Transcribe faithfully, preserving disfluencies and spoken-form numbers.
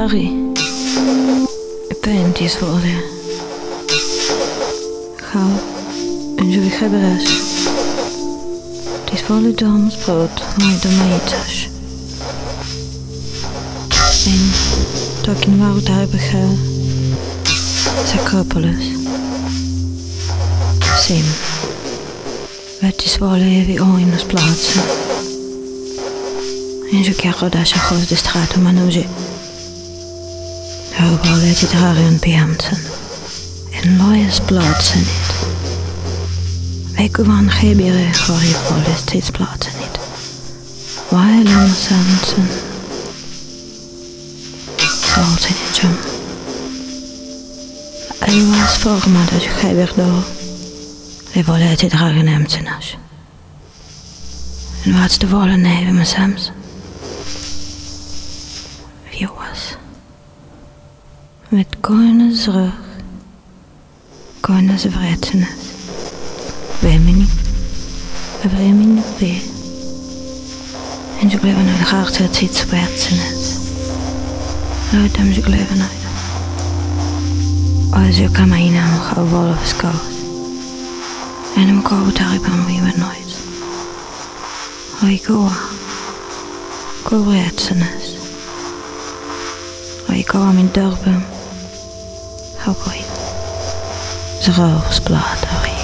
Harry. E pent is volia. Gauw, en zo ik heb res. Het is volle damsbrood, maar de meeters. En dat ik in woud heb ge... Ze kruppeles. Sim. Het is volia wie oinas plaatsen. En zo krijg dat ze goed de straat om aan oze. Daar volia dit haar in piamten. En loyes plaatsen niet. Wij kunnen gebeuren voor je volle steeds plaatsen niet. Wij laten samen. Zal ze niet jam. Hij was voor me dat je gebeuren door. Wij volia dit haar in hemten als. En wat de volle neven me samen. Wie was. Met keine zorg. Keine zevrettenis. Wemini. Wemini we. En je bleven uit de hart het iets zwertsenis. Leute hem je bleven uit. Als je kan mij naam gaan wollen verschoot. En hem koud daar ik aan wie we nooit. Hoi goa. Go zwertsenis. Hoi goa mijn dorpen. Hou boy. Zroos blader.